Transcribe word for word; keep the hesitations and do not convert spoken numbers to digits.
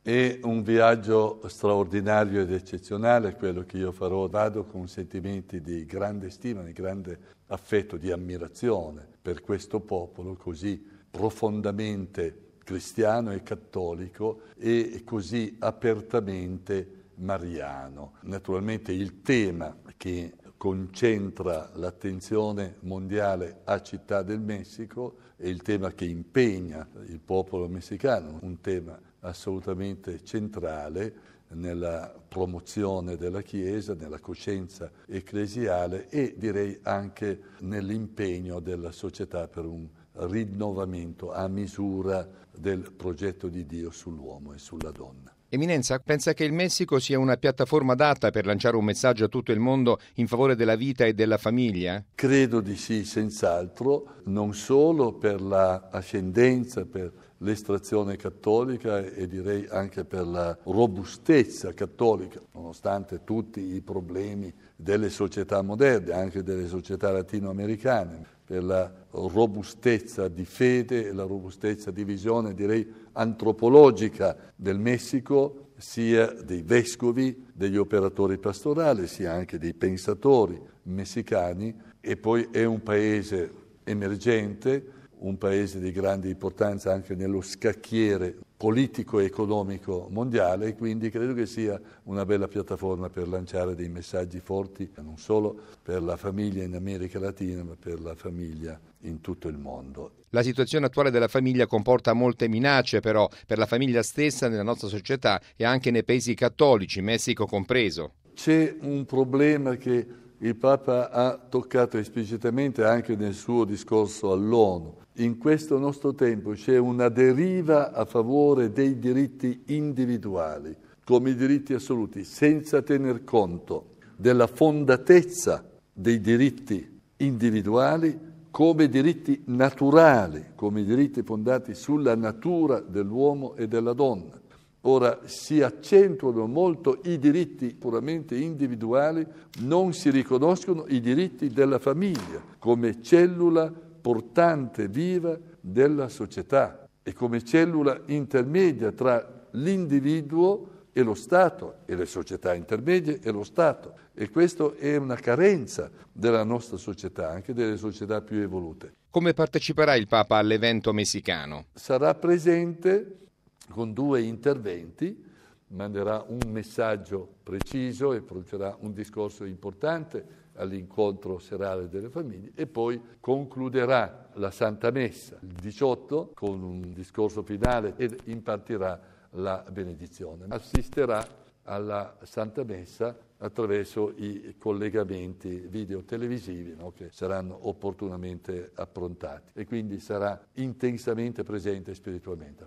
È un viaggio straordinario ed eccezionale quello che io farò. Vado con sentimenti di grande stima, di grande affetto, di ammirazione per questo popolo così profondamente cristiano e cattolico e così apertamente mariano. Naturalmente il tema che concentra l'attenzione mondiale a Città del Messico è il tema che impegna il popolo messicano, un tema assolutamente centrale nella promozione della Chiesa, nella coscienza ecclesiale e direi anche nell'impegno della società per un rinnovamento a misura del progetto di Dio sull'uomo e sulla donna. Eminenza, pensa che il Messico sia una piattaforma adatta per lanciare un messaggio a tutto il mondo in favore della vita e della famiglia? Credo di sì, senz'altro, non solo per la ascendenza, per l'estrazione cattolica e direi anche per la robustezza cattolica, nonostante tutti i problemi delle società moderne, anche delle società latinoamericane, per la robustezza di fede e la robustezza di visione, direi antropologica del Messico, sia dei vescovi, degli operatori pastorali, sia anche dei pensatori messicani, e poi è un paese emergente, un paese di grande importanza anche nello scacchiere politico e economico mondiale, e quindi credo che sia una bella piattaforma per lanciare dei messaggi forti, non solo per la famiglia in America Latina, ma per la famiglia in tutto il mondo. La situazione attuale della famiglia comporta molte minacce però per la famiglia stessa nella nostra società e anche nei paesi cattolici, Messico compreso. C'è un problema che il Papa ha toccato esplicitamente anche nel suo discorso all'ONU. In questo nostro tempo c'è una deriva a favore dei diritti individuali, come i diritti assoluti, senza tener conto della fondatezza dei diritti individuali come diritti naturali, come diritti fondati sulla natura dell'uomo e della donna. Ora si accentuano molto i diritti puramente individuali, non si riconoscono i diritti della famiglia come cellula portante viva della società e come cellula intermedia tra l'individuo e lo Stato e le società intermedie e lo Stato. E questo è una carenza della nostra società, anche delle società più evolute. Come parteciperà il Papa all'evento messicano? Sarà presente con due interventi, manderà un messaggio preciso e pronuncerà un discorso importante all'incontro serale delle famiglie e poi concluderà la Santa Messa il diciotto con un discorso finale ed impartirà la benedizione. Assisterà alla Santa Messa attraverso i collegamenti video televisivi, no, che saranno opportunamente approntati, e quindi sarà intensamente presente spiritualmente.